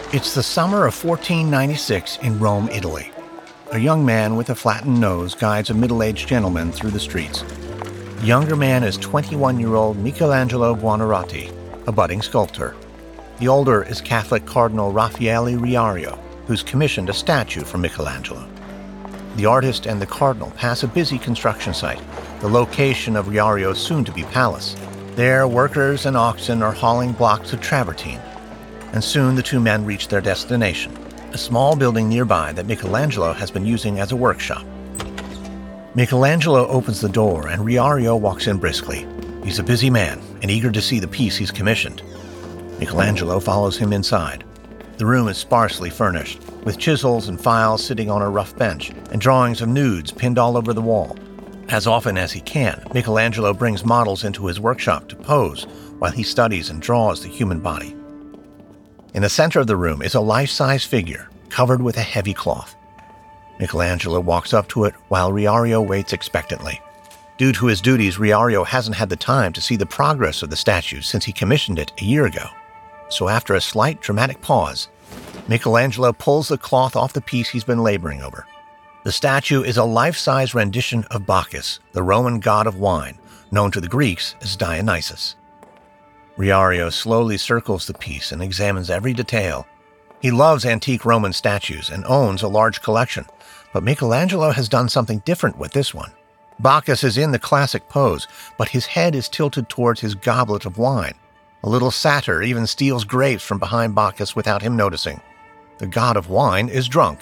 It's the summer of 1496 in Rome, Italy. A young man with a flattened nose guides a middle-aged gentleman through the streets. The younger man is 21-year-old Michelangelo Buonarroti, a budding sculptor. The older is Catholic Cardinal Raffaele Riario, who's commissioned a statue for Michelangelo. The artist and the cardinal pass a busy construction site, the location of Riario's soon-to-be palace. There, workers and oxen are hauling blocks of travertine, and soon the two men reach their destination, a small building nearby that Michelangelo has been using as a workshop. Michelangelo opens the door and Riario walks in briskly. He's a busy man and eager to see the piece he's commissioned. Michelangelo follows him inside. The room is sparsely furnished, with chisels and files sitting on a rough bench and drawings of nudes pinned all over the wall. As often as he can, Michelangelo brings models into his workshop to pose while he studies and draws the human body. In the center of the room is a life-size figure covered with a heavy cloth. Michelangelo walks up to it while Riario waits expectantly. Due to his duties, Riario hasn't had the time to see the progress of the statue since he commissioned it a year ago. So after a slight dramatic pause, Michelangelo pulls the cloth off the piece he's been laboring over. The statue is a life-size rendition of Bacchus, the Roman god of wine, known to the Greeks as Dionysus. Riario slowly circles the piece and examines every detail. He loves antique Roman statues and owns a large collection, but Michelangelo has done something different with this one. Bacchus is in the classic pose, but his head is tilted towards his goblet of wine. A little satyr even steals grapes from behind Bacchus without him noticing. The god of wine is drunk.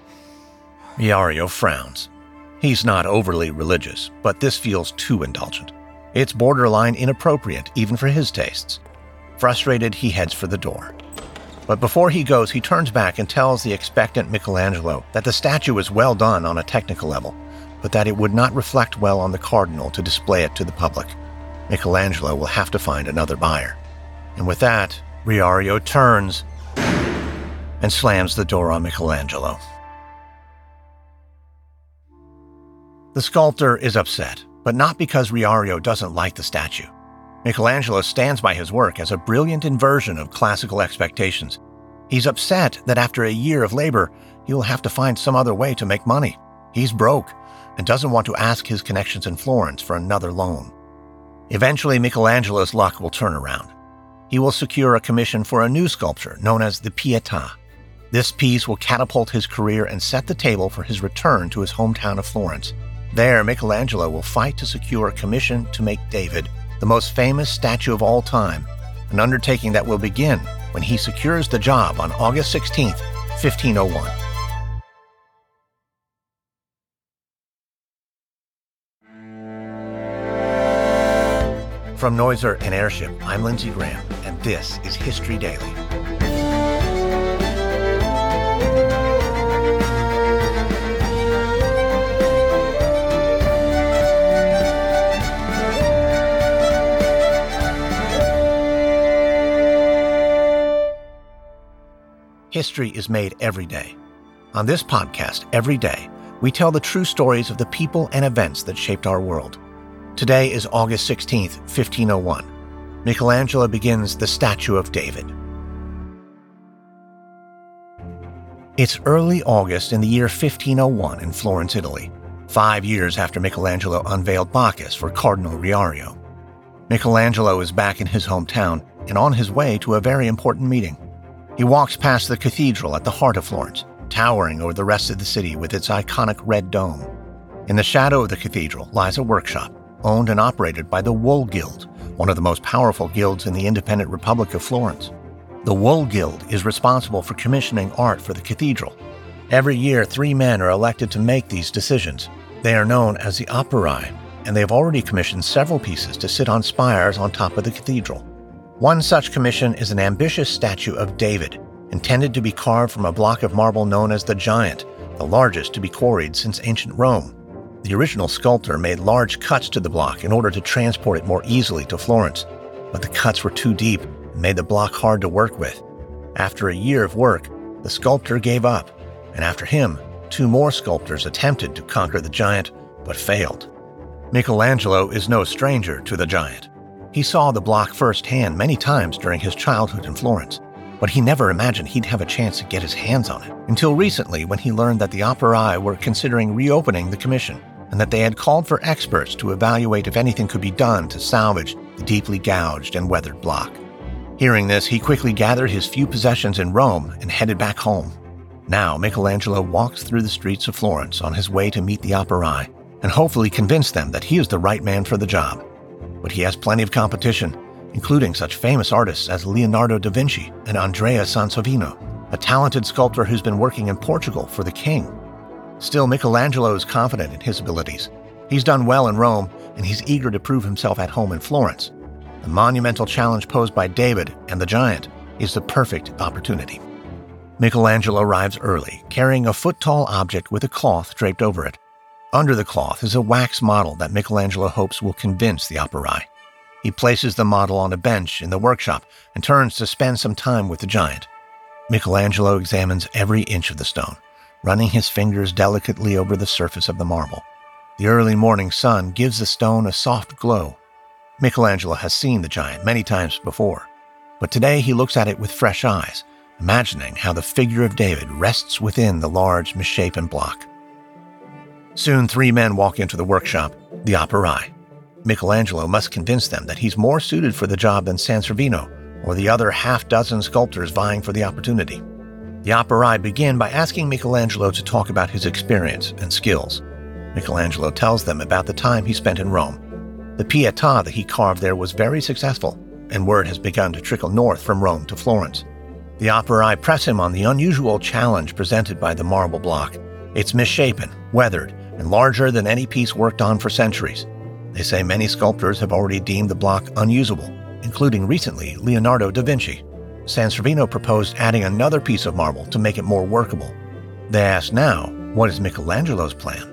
Riario frowns. He's not overly religious, but this feels too indulgent. It's borderline inappropriate, even for his tastes. Frustrated, he heads for the door. But before he goes, he turns back and tells the expectant Michelangelo that the statue is well done on a technical level, but that it would not reflect well on the cardinal to display it to the public. Michelangelo will have to find another buyer. And with that, Riario turns and slams the door on Michelangelo. The sculptor is upset, but not because Riario doesn't like the statue. Michelangelo stands by his work as a brilliant inversion of classical expectations. He's upset that after a year of labor, he will have to find some other way to make money. He's broke and doesn't want to ask his connections in Florence for another loan. Eventually, Michelangelo's luck will turn around. He will secure a commission for a new sculpture known as the Pietà. This piece will catapult his career and set the table for his return to his hometown of Florence. There, Michelangelo will fight to secure a commission to make David, the most famous statue of all time, an undertaking that will begin when he secures the job on August 16, 1501. From Noiser and Airship, I'm Lindsey Graham, and this is History Daily. History is made every day. On this podcast, every day, we tell the true stories of the people and events that shaped our world. Today is August 16th, 1501. Michelangelo begins the statue of David. It's early August in the year 1501 in Florence, Italy, 5 years after Michelangelo unveiled Bacchus for Cardinal Riario. Michelangelo is back in his hometown and on his way to a very important meeting. He walks past the cathedral at the heart of Florence, towering over the rest of the city with its iconic red dome. In the shadow of the cathedral lies a workshop, owned and operated by the Wool Guild, one of the most powerful guilds in the independent Republic of Florence. The Wool Guild is responsible for commissioning art for the cathedral. Every year, 3 men are elected to make these decisions. They are known as the Operai, and they have already commissioned several pieces to sit on spires on top of the cathedral. One such commission is an ambitious statue of David, intended to be carved from a block of marble known as the Giant, the largest to be quarried since ancient Rome. The original sculptor made large cuts to the block in order to transport it more easily to Florence, but the cuts were too deep and made the block hard to work with. After a year of work, the sculptor gave up, and after him, 2 more sculptors attempted to conquer the Giant, but failed. Michelangelo is no stranger to the Giant. He saw the block firsthand many times during his childhood in Florence. but he never imagined he'd have a chance to get his hands on it until recently when he learned that the Operae were considering reopening the commission and that they had called for experts to evaluate if anything could be done to salvage the deeply gouged and weathered block. Hearing this, he quickly gathered his few possessions in Rome and headed back home. Now, Michelangelo walks through the streets of Florence on his way to meet the Operae and hopefully convince them that he is the right man for the job. But he has plenty of competition, including such famous artists as Leonardo da Vinci and Andrea Sansovino, a talented sculptor who's been working in Portugal for the king. Still, Michelangelo is confident in his abilities. He's done well in Rome, and he's eager to prove himself at home in Florence. The monumental challenge posed by David and the giant is the perfect opportunity. Michelangelo arrives early, carrying a foot-tall object with a cloth draped over it. Under the cloth is a wax model that Michelangelo hopes will convince the Operae. He places the model on a bench in the workshop and turns to spend some time with the giant. Michelangelo examines every inch of the stone, running his fingers delicately over the surface of the marble. The early morning sun gives the stone a soft glow. Michelangelo has seen the giant many times before, but today he looks at it with fresh eyes, imagining how the figure of David rests within the large, misshapen block. Soon 3 men walk into the workshop, the Operae. Michelangelo must convince them that he's more suited for the job than Sansovino or the other half-dozen sculptors vying for the opportunity. The Operae begin by asking Michelangelo to talk about his experience and skills. Michelangelo tells them about the time he spent in Rome. The Pietà that he carved there was very successful, and word has begun to trickle north from Rome to Florence. The Operae press him on the unusual challenge presented by the marble block. It's misshapen, weathered, and larger than any piece worked on for centuries. They say many sculptors have already deemed the block unusable, including recently Leonardo da Vinci. Sansovino proposed adding another piece of marble to make it more workable. They ask now, what is Michelangelo's plan?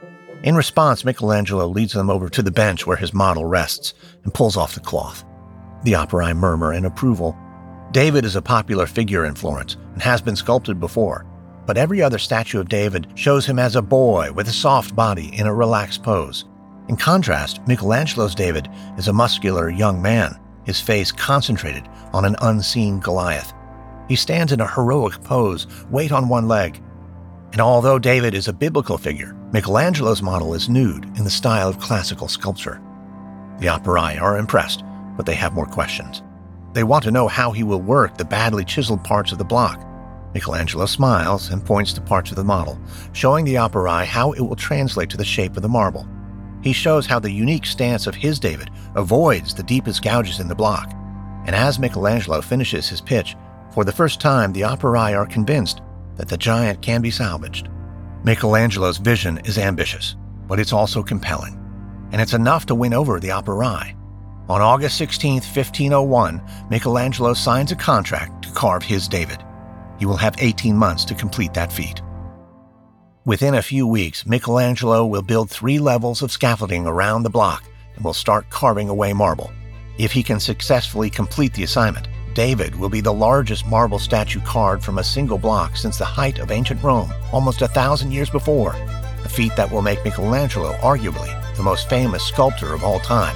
In response, Michelangelo leads them over to the bench where his model rests and pulls off the cloth. The Operae murmur in approval. David is a popular figure in Florence and has been sculpted before, but every other statue of David shows him as a boy with a soft body in a relaxed pose. In contrast, Michelangelo's David is a muscular young man, his face concentrated on an unseen Goliath. He stands in a heroic pose, weight on one leg. And although David is a biblical figure, Michelangelo's model is nude in the style of classical sculpture. The Operae are impressed, but they have more questions. They want to know how he will work the badly chiseled parts of the block. Michelangelo smiles and points to parts of the model, showing the Operae how it will translate to the shape of the marble. He shows how the unique stance of his David avoids the deepest gouges in the block. And as Michelangelo finishes his pitch, for the first time the Operae are convinced that the giant can be salvaged. Michelangelo's vision is ambitious, but it's also compelling, and it's enough to win over the Operae. On August 16, 1501, Michelangelo signs a contract to carve his David. He will have 18 months to complete that feat. Within a few weeks, Michelangelo will build 3 levels of scaffolding around the block and will start carving away marble. If he can successfully complete the assignment, David will be the largest marble statue carved from a single block since the height of ancient Rome, almost 1,000 years before, a feat that will make Michelangelo arguably the most famous sculptor of all time.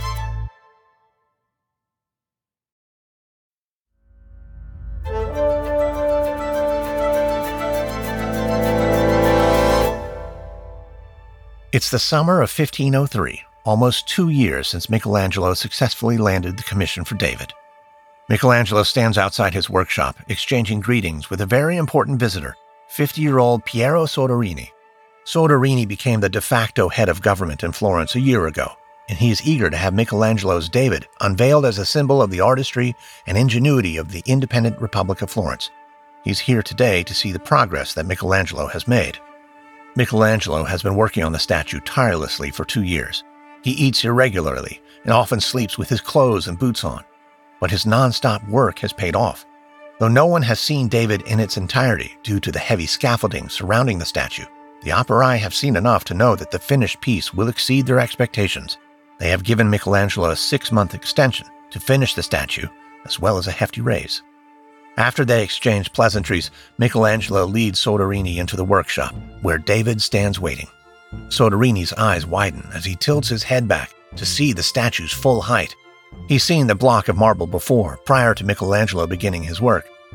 It's the summer of 1503, almost 2 years since Michelangelo successfully landed the commission for David. Michelangelo stands outside his workshop, exchanging greetings with a very important visitor, 50-year-old Piero Soderini. Soderini became the de facto head of government in Florence a year ago, and he is eager to have Michelangelo's David unveiled as a symbol of the artistry and ingenuity of the independent Republic of Florence. He's here today to see the progress that Michelangelo has made. Michelangelo has been working on the statue tirelessly for 2 years. He eats irregularly and often sleeps with his clothes and boots on. But his non-stop work has paid off. Though no one has seen David in its entirety due to the heavy scaffolding surrounding the statue, the Operae have seen enough to know that the finished piece will exceed their expectations. They have given Michelangelo a 6-month extension to finish the statue, as well as a hefty raise. After they exchange pleasantries, Michelangelo leads Soderini into the workshop, where David stands waiting. Soderini's eyes widen as he tilts his head back to see the statue's full height. He's seen the block of marble before, prior to Michelangelo beginning his work,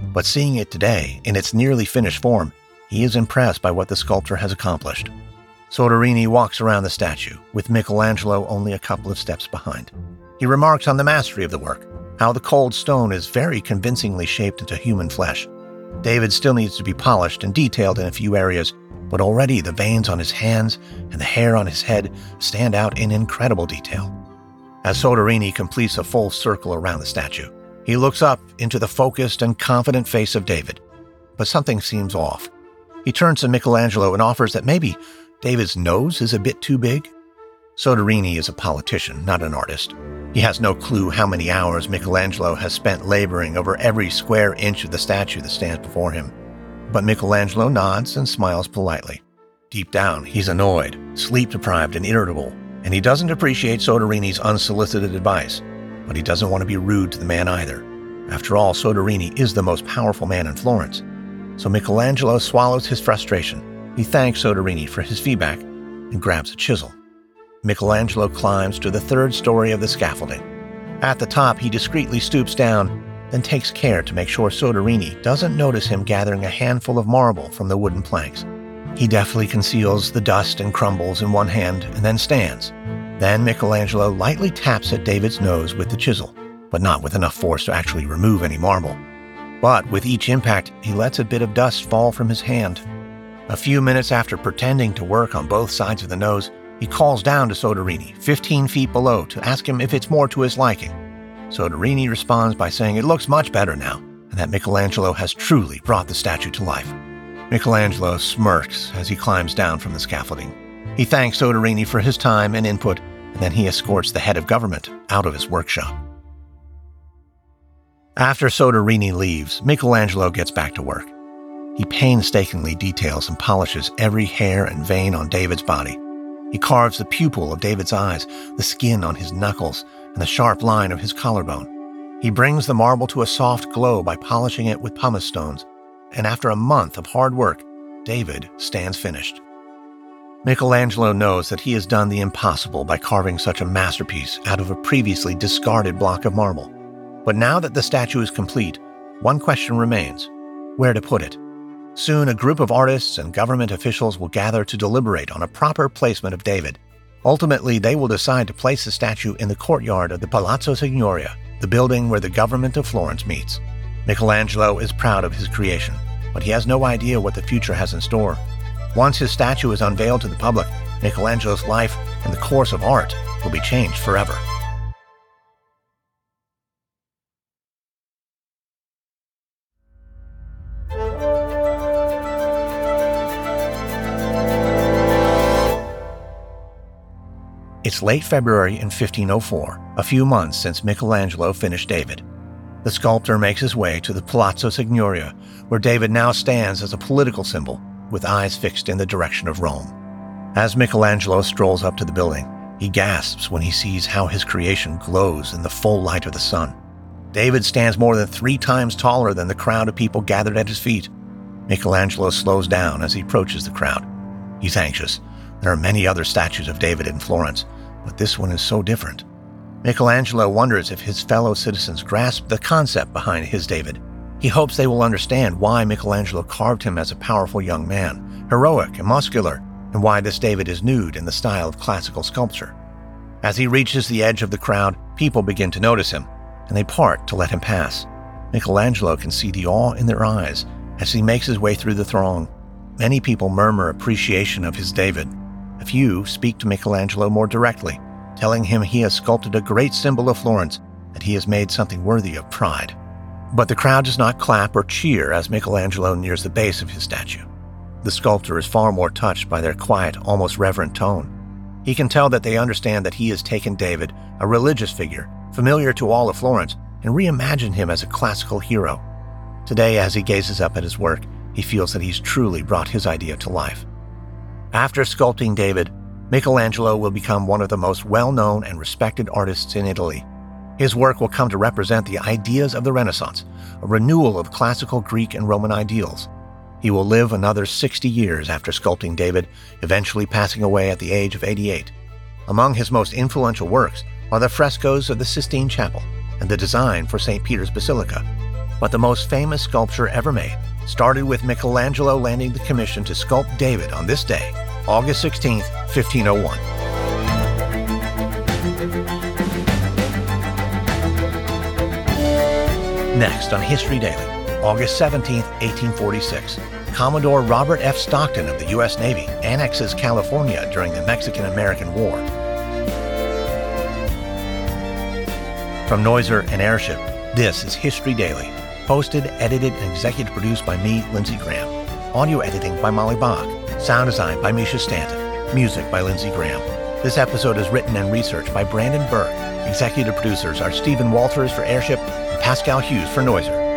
But seeing it today, in its nearly finished form, he is impressed by what the sculptor has accomplished. Soderini walks around the statue, with Michelangelo only a couple of steps behind. He remarks on the mastery of the work, how the cold stone is very convincingly shaped into human flesh. David still needs to be polished and detailed in a few areas, but already the veins on his hands and the hair on his head stand out in incredible detail. As Soderini completes a full circle around the statue, he looks up into the focused and confident face of David. But something seems off. He turns to Michelangelo and offers that maybe David's nose is a bit too big. Soderini is a politician, not an artist. He has no clue how many hours Michelangelo has spent laboring over every square inch of the statue that stands before him. But Michelangelo nods and smiles politely. Deep down, he's annoyed, sleep-deprived, and irritable, and he doesn't appreciate Soderini's unsolicited advice, but he doesn't want to be rude to the man either. After all, Soderini is the most powerful man in Florence. So Michelangelo swallows his frustration. He thanks Soderini for his feedback and grabs a chisel. Michelangelo climbs to the third story of the scaffolding. At the top, he discreetly stoops down, then takes care to make sure Soderini doesn't notice him gathering a handful of marble from the wooden planks. He deftly conceals the dust and crumbles in one hand and then stands. Then Michelangelo lightly taps at David's nose with the chisel, but not with enough force to actually remove any marble. But with each impact, he lets a bit of dust fall from his hand. A few minutes after pretending to work on both sides of the nose, he calls down to Soderini, 15 feet below, to ask him if it's more to his liking. Soderini responds by saying it looks much better now, and that Michelangelo has truly brought the statue to life. Michelangelo smirks as he climbs down from the scaffolding. He thanks Soderini for his time and input, and then he escorts the head of government out of his workshop. After Soderini leaves, Michelangelo gets back to work. He painstakingly details and polishes every hair and vein on David's body. He carves the pupil of David's eyes, the skin on his knuckles, and the sharp line of his collarbone. He brings the marble to a soft glow by polishing it with pumice stones, and after a month of hard work, David stands finished. Michelangelo knows that he has done the impossible by carving such a masterpiece out of a previously discarded block of marble. But now that the statue is complete, one question remains: where to put it? Soon, a group of artists and government officials will gather to deliberate on a proper placement of David. Ultimately, they will decide to place the statue in the courtyard of the Palazzo Signoria, the building where the government of Florence meets. Michelangelo is proud of his creation, but he has no idea what the future has in store. Once his statue is unveiled to the public, Michelangelo's life and the course of art will be changed forever. It's late February in 1504, a few months since Michelangelo finished David. The sculptor makes his way to the Palazzo Signoria, where David now stands as a political symbol, with eyes fixed in the direction of Rome. As Michelangelo strolls up to the building, he gasps when he sees how his creation glows in the full light of the sun. David stands more than 3 times taller than the crowd of people gathered at his feet. Michelangelo slows down as he approaches the crowd. He's anxious. There are many other statues of David in Florence, but this one is so different. Michelangelo wonders if his fellow citizens grasp the concept behind his David. He hopes they will understand why Michelangelo carved him as a powerful young man, heroic and muscular, and why this David is nude in the style of classical sculpture. As he reaches the edge of the crowd, people begin to notice him, and they part to let him pass. Michelangelo can see the awe in their eyes as he makes his way through the throng. Many people murmur appreciation of his David. A few speak to Michelangelo more directly, telling him he has sculpted a great symbol of Florence, that he has made something worthy of pride. But the crowd does not clap or cheer as Michelangelo nears the base of his statue. The sculptor is far more touched by their quiet, almost reverent tone. He can tell that they understand that he has taken David, a religious figure, familiar to all of Florence, and reimagined him as a classical hero. Today, as he gazes up at his work, he feels that he's truly brought his idea to life. After sculpting David, Michelangelo will become one of the most well-known and respected artists in Italy. His work will come to represent the ideas of the Renaissance, a renewal of classical Greek and Roman ideals. He will live another 60 years after sculpting David, eventually passing away at the age of 88. Among his most influential works are the frescoes of the Sistine Chapel and the design for St. Peter's Basilica. but the most famous sculpture ever made started with Michelangelo landing the commission to sculpt David on this day, August 16, 1501. Next on History Daily, August 17, 1846, Commodore Robert F. Stockton of the U.S. Navy annexes California during the Mexican-American War. From Noiser and Airship, this is History Daily. Hosted, edited, and executive produced by me, Lindsey Graham. Audio editing by Molly Bach. Sound design by Misha Stanton. Music by Lindsey Graham. This episode is written and researched by Brandon Berg. Executive producers are Stephen Walters for Airship and Pascal Hughes for Noiser.